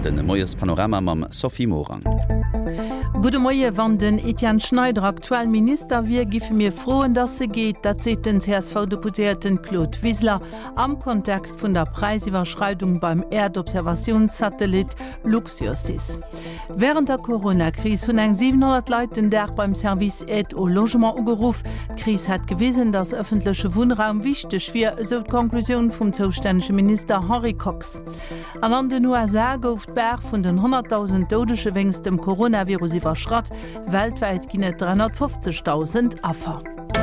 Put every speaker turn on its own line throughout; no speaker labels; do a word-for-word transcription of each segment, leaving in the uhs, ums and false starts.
den moies Panorama mam Sophie Morang.
Gute Moie wann den Etienne Schneider aktuell Minister wie gife mir frohen, dat se geht, dat se den C S V-Deputierten Claude Wissler am Kontext vun der Preisiwwerschreitung beim Erdobservationssatellit Luxiosis. Während der Corona-Krise hunn eng siebenhundert Leuten der beim Service Aid au Logement ugeruf. Krise hat gewesen, dass öffentliche Wohnraum wichtig wie so die Konklusion vom zuständigen Minister Harry Cox. An an den U S A gouft Berg vun den hunderttausend Todesche wings dem Coronavirus überschrott, weltweit ginnet dreihundertfünfzigtausend Affer.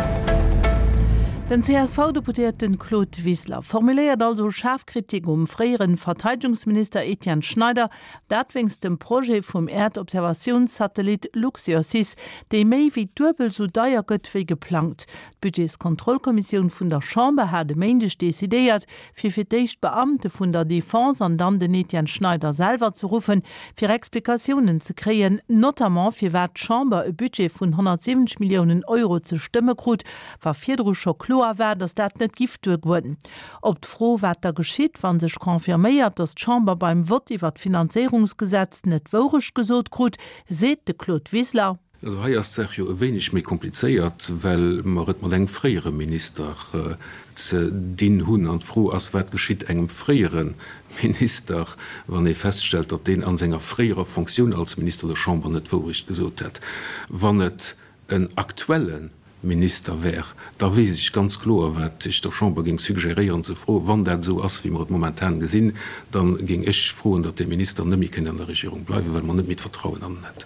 Den C S V-Deputierten Claude Wissler formuliert also Scharfkritik um freieren Verteidigungsminister Etienne Schneider, dat wingst dem Projekt vom Erdobservationssatellit Luxiosis, de méi wie dubel so deier gëtt wie geplant. Die Budgetskontrollkommission vun der Chambre hat de Montag desideiert, fir fir d'éischt Beamte vun der Défense an dann den Etienne Schneider selber zu rufen, fir Explikationen zu kreen, notamment fir wat Chambre e Budget vun hundertsiebzig Millionen Euro zu stimme krut, war vierdruscher klar war, dass dat net gift wurden. Ob d'Fro wat da geschieht, wann sich konfirmiert, dass Chamber beim Wort iwwer d Finanzierungsgesetz net worisch gesot krut, seht de Claude Wissler.
Also ha ja jo wenig méi kompliziert, weil man mal eng freiere Minister äh, ze din hunn an froh ass wat geschiet engem freieren Minister, wann e feststellt, ob den an senger freierer Funktion als Minister der Chamber net worisch gesot hat. Wann net en aktuellen Minister wär, da wies ich ganz klar, wat ich der Chambre ging suggerieren zu froh, wann dat so ass wie man momentan gesinn, dann ging ich froh, dat der Minister nëmi in der Regierung bleibe, weil man net mit Vertrauen an net.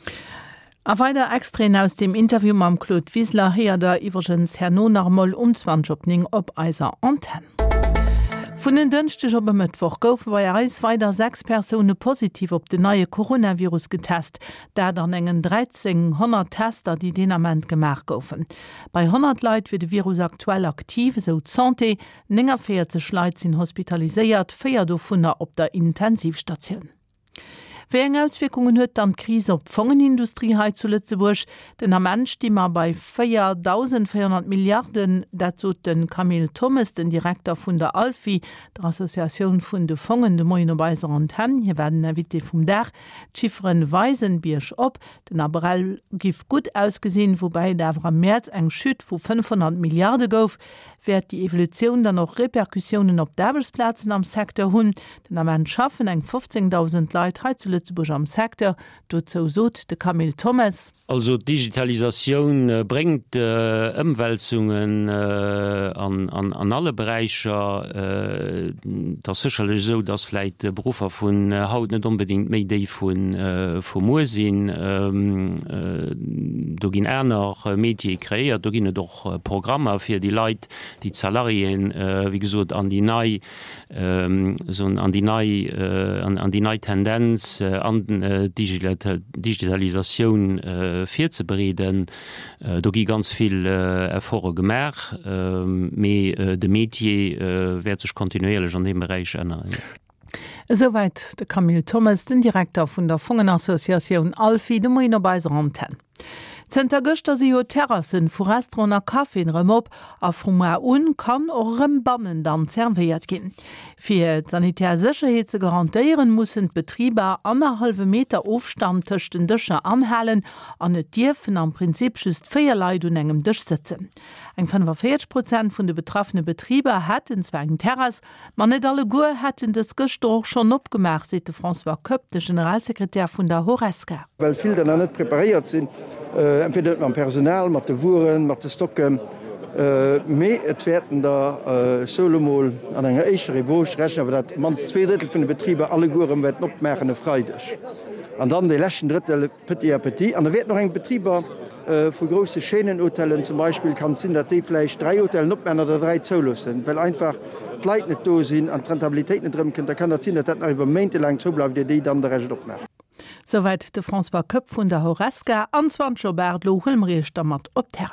A weiter extrem aus dem Interview mam Claude Wissler her der iwwergens Herr Nonarmoll um zwanzig op eiser Antenne. Von den Dünstech op Mittwoch goufe bei Reis weiter sechs Personen positiv op de neue Coronavirus getest, dat an engen dreizehnhundert Tester, die denament gemacht goufen. Bei hundert Leiit wird de Virus aktuell aktiv, so Santé, ennger vierzig Leiit sind hospitalisiert, vier Dufunder op der Intensivstation. Wie eng Auswirkungen huet dann Krise op Fongenindustrie heit zu Lützeburg, den am Mensch dimmer bei viertausendvierhundert Milliarden, dazu den Camille Thomas, den Direktor vun der Alfi, der Assoziation vun de Fongen de Moinobeiser Antenne, hier werden erwitte vum Dach, Chiffren weisen Biersch op, den Abrell gif gut ausgesehen, wobei der am März eng Schütt vu fünfhundert Milliarden gouf, wird die Evolution dann noch Reperkussionen op Derbelsplatzen am Sektor hunn, den am Mensch schaffen eng fünfzehntausend Leiit heit zu Lützeburg am Sektor, dozo sot de Camille Thomas.
Also Digitalisation äh, bringt äh, Umwälzungen äh, an, an, an alle Bereiche. Äh, das ist so, dass vielleicht äh, Berufe von äh, Haut nicht unbedingt mehr die von äh, von Mursinn. Ähm, äh, da gehen auch noch äh, Medien kreiert, da gehen doch äh, Programme für die Leute, die Salarien, äh, wie gesagt, an die neue, äh, so an die neue, äh, an, an die neue Tendenz, äh, an äh, Digital, Digitalisation äh, vier zu bereden. Äh, da gibt ganz viel äh, Erfolge gemacht, äh, mais äh, de Metier äh, wird sich kontinuierlich an dem Bereich ändern.
Soweit der Camille Thomas, den Direktor von der Fongenassoziation Alfi, de Moinobeiser Antenne. Zter Göster si Terrassen vu Restauranter Kaffee Remop a Fromer un kann och rem Bannen dann zerveiert gin. Fi sanitär Sicherheet ze garantiieren mussssen Betrieber anderhalbe Meter Aufstand töchten Dëcher anhalen an net Dirfen am Prinzip schüst Féier Leiit un engem Dich sitzen. Eg fünfundvierzig Prozent vun de betroffene Betrieber hätten zwegen Terras, man net alle Guer hätten des Gestor schon opgemacht, se de François Köpp, de Generalsekretär vun der Horeska.
Weil viel dann net prepariert sind. Uh, entweder am Personal, mat de Wuren, mat de Stocken, uh, méi et werden der uh, Solomol an enger eichere Bosch rächen, awer dat man zwei Drittel vun de Betriebe alle Guren wet opmerkende freidech. An dann de lächen Drittel petit a petit. An der wird noch eng Betrieber uh, vu grosse Schänenhotellen zum Beispiel kann sinn, dat deefleich drei Hotellen opmänner der drei zoulossen, well einfach Leiit net do sinn an Rentabilitéit net drëmken, da kann dat sinn, dat dat iwwer Maininte lang zo bleif, Di déi dann der Recht opmerk.
Soweit de François Köpp vun der Horeska, anzwanzig Jobert lo Hulmrecht mat op Terras.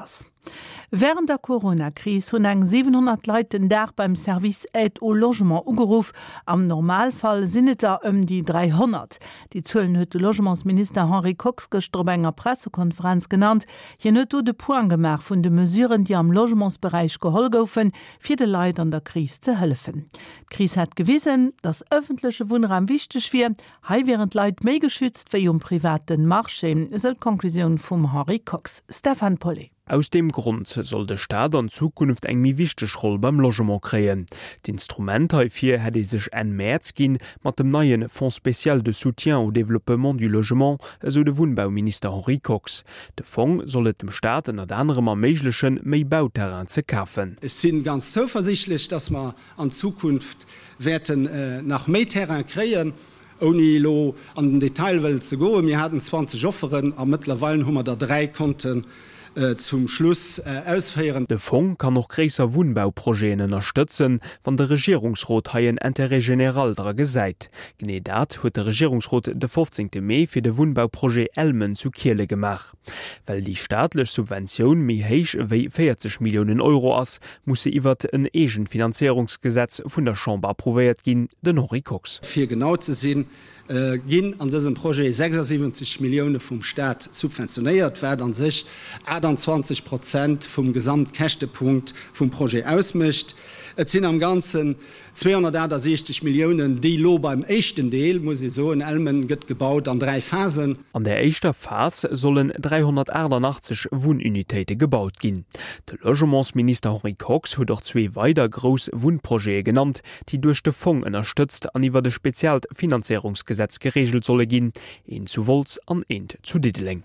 Während der Corona-Krise hun eng siebenhundert Leuten da beim Service Aid au Logement ugeruf. Am Normalfall sinnet er um die dreihundert. Die Zöllen huet de Logementsminister Henri Cox gestrob enger Pressekonferenz genannt. Je net de Point gemacht vun de Mesuren, die am Logementsbereich gehol goufen, fir de Leid an der Krise ze helfen. Krise hat gewissen, dass öffentliche Wohnraum wichtig wie, hei während Leid méi geschützt wie um privaten Marché, soll Konklusion vum Henri Cox. Stefan Polly.
Aus dem Grund soll der Staat an Zukunft eng mi wichtig Rolle beim Logement kreen. D'instrument hierfir hätte sich en März gin mat dem neuen Fonds spécial de soutien au développement du Logement, so de Wohnbauminister Henri Cox. De Fonds sollet dem Staat en anderem erméiglechen méi Bauterrain ze kaufen.
Es sind ganz zuversichtlich, dass man an Zukunft werden äh, nach Meterrain kreen. Ohne lo an den Detailwelt zu go. Wir hatten zwanzig Offeren, aber mittlerweile haben wir da drei Konten zum Schluss äh, ausfeieren.
De Fonds kann noch gräser Wohnbauprojekte unterstützen, wann der Regierungsrat haien Intérêt general dra gesäit. Gene dat huet der Regierungsrat de fünfzehnten Mai fir de Wohnbauprojekt Elmen zu Kiele gemacht. Weil die staatliche Subvention mi heich wéi vierzig Millionen Euro ass, musse iwwer een egen Finanzierungsgesetz vun der Chambre approuviert gin, den Henri Cox.
Für genau zu sehen, Äh, ginn an diesem Projekt sechsundsiebzig Millionen vom Staat subventioniert werden an sich achtundzwanzig Prozent vom Gesamtkächtepunkt vom Projekt ausmischt. Es sind am ganzen zweihundertsechzig Millionen, die lo beim echten Deel, muss ich so in Elmen gëtt gebaut an drei Phasen.
An der echter Phase sollen dreihundertachtundachtzig Wohnunitäten gebaut gin. Der Logementsminister Henri Cox hat auch zwei weiter groß Wohnprojekte genannt, die durch den Fonds unterstützt an iwwer de Spezialfinanzierungsgesetz geregelt solle gin, een zu Wolz an een zu Dideling.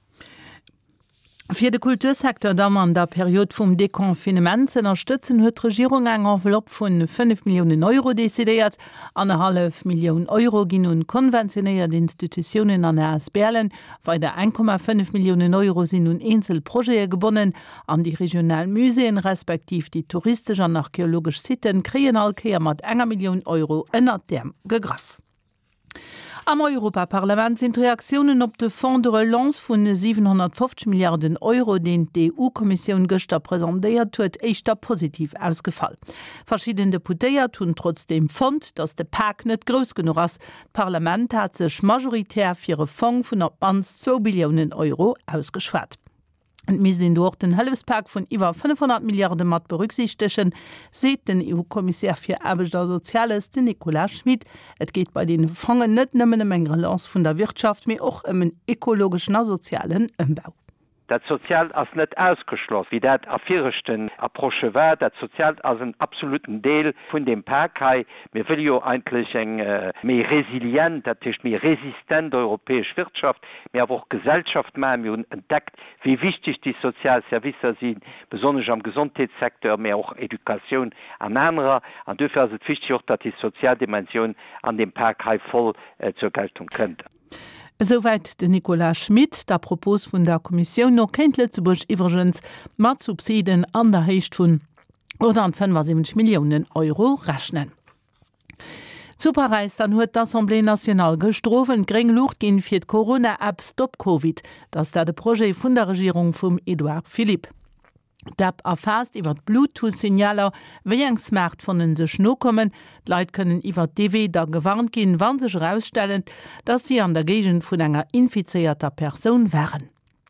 Für den Kultursektor da man der Periode vom Dekonfinement zu unterstützen, hat die Regierung eine Enveloppe von fünf Millionen Euro dezidiert. eineinhalb Millionen Euro gehen nun konventionierte Institutionen an der S Berlin. Weiter eins Komma fünf Millionen Euro sind nun Einzelprojekte gebunden. An die regionalen Museen respektive die touristischen und archäologischen Sitten kriegen alkeer mit einer Million Euro in dem gegraffen. Am Europaparlament sind Reaktionen op de Fonds de Relance vun siebenhundertfünfzig Milliarden Euro, den die E U-Kommission gestern präsentiert huet, eichter positiv ausgefallen. Verschiedene Deputéiert hun trotzdem Fond, dass de Park net groß genug ass. Parlament hat sech majoritär fir ihre Fonds vun abans zwei Billionen Euro ausgeschwert. Und wir sind durch den Hilfspack von über fünfhundert Milliarden mat berücksichtigen, seht den E U-Kommissär für Arbeit und Soziales, den Nicolas Schmid. Es geht bei den Fonds nicht nur um eine Relance von der Wirtschaft, sondern auch um einen ökologischen und sozialen Umbau.
Dat Sozial ass net ausgeschloss, wie dat a virchten Approche war, dat Sozial as een absoluten Deel vun dem Parkei. mir will jo eigentlich eng äh, méi resilient, dat ist méi resistent europäesch Wirtschaft, mir auch Gesellschaft ma hun entdeckt, wie wichtig die Sozialservicer sind, besonders am Gesundheitssektor, mehr auch Education an anderer. An dafür ist es wichtig auch, dass die Sozialdimension an dem Parkei voll äh, zur Geltung kommt.
Soweit de Nicolas Schmid, der Propos vun der Kommission noch kennt Lützeburg iwwergens mat Subsiden an der Heicht vun oder an fünfundsiebzig Millionen Euro rechnen. Zu Paris dann huet d'Assemblée Nationale gestrofen gering Lucht gin fir d Corona-App Stop Covid, dats da de Projekt vun der Regierung vum Edouard Philippe. D'app erfasst iwwer Bluetooth-Signaler, wéi eng Smartphonen sech no kommen, Leiit können iwwer D W da gewarnt gin, wann sech herausstellen, dass sie an der Gegend vun enger infizierter Person wären.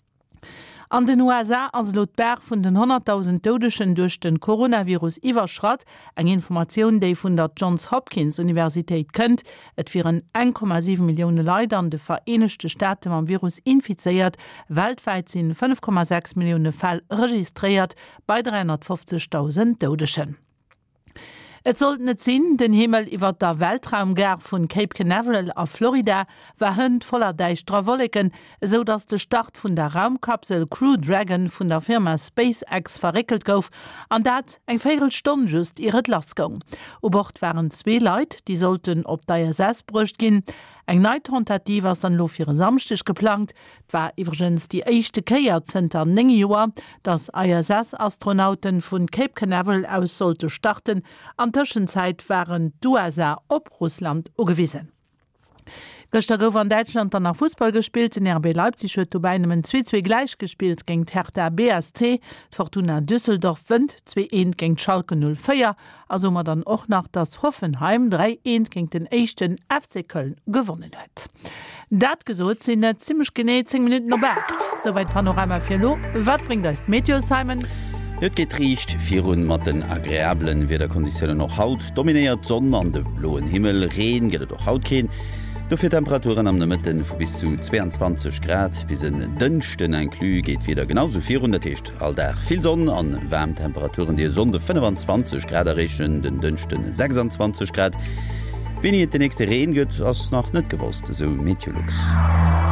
An den U S A as laut Berg vun den hunderttausend Todeschen durch den Coronavirus iwwerschrat, eng Information déi vun der Johns Hopkins Universität kënnt, et viren eins Komma sieben Millionen Leute an de Vereinigte Staaten am Virus infiziert, weltweit sind fünf Komma sechs Millionen Fälle registriert bei dreihundertfünfzigtausend Todeschen. Et sollt net sinn, den Himmel iwwer der Weltraumger vun Cape Canaveral a Florida war hënd voller deichtre Wolken, so dats de Start vun der Raumkapsel Crew Dragon vun der Firma SpaceX verrickelt gouf, an dat eng Viertel Stunde just ihret Lastgang. O Bord waren zwei Leiit, die sollten op der I S S brucht gin. Eng Neitrontativ was dann lo fir samstich geplant, war iwwergens die eischchte Keierzenter neng Joer, dass I S S-Astronauten vun Cape Canaveral aus sollte starten, an Tëschenzeit waren d'U S A op Russland ugewiesen. Gestern gouf an Deutschland dann nach Fußball gespielt, in R B Leipzig huet bei einem zwei zwei gleich gespielt gegen Hertha B S C, Fortuna Düsseldorf wënd zwei eins gegen Schalke null vier, also man dann auch nach das Hoffenheim drei eins gegen den echten F C Köln gewonnen hat. Dat gesot sind net ziemlich genau zehn Minuten noch bergt. Soweit Panorama für Lo. Was bringt das Meteo, Simon?
Et geht riecht virun mat den agréablen wie der Konditionne noch haut, dominiert Sonne an de bloen Himmel, Reen gët doch haut keen. Dofir Temperaturen am Mitten vu bis zu zweiundzwanzig Grad bis en dënchten en Klü geht wieder genauso vierhundert Techt. All der viel Sonne an Wärmtemperaturen die Sonde fünfundzwanzig Grad errechen, den dënchten sechsundzwanzig Grad. Wenn ihr den nächste Reen gëtt ass noch net gewusst, so Meteorlux.